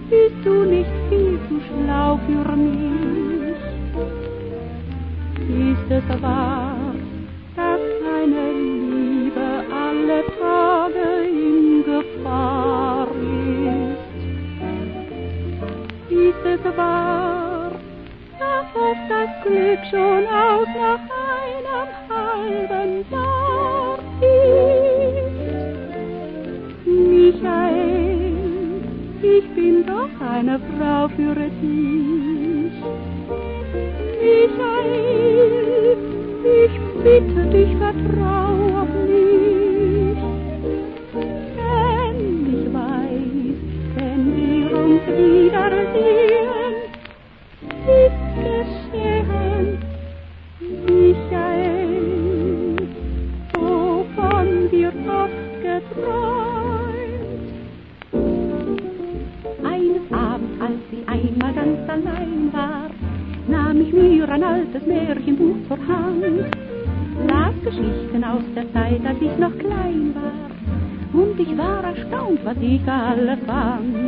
bist du nicht viel zu schlau für mich? Ist es wahr, dass deine Liebe alle Tage in Gefahr ist? Ist es wahr, dass oft das Glück schon aus nach einem halben Jahr ist? Michael, ich bin doch eine Frau für dich. Michael, ich bitte dich, vertrau auf mich. Denn ich weiß, wenn wir uns wiedersehen, ist geschehen. Michael, wovon wir oft geträumt. Eines Abends, als ich einmal ganz allein war, nahm ich mir ein altes Märchenbuch zur Hand, las Geschichten aus der Zeit, als ich noch klein war, und ich war erstaunt, was ich alles fand.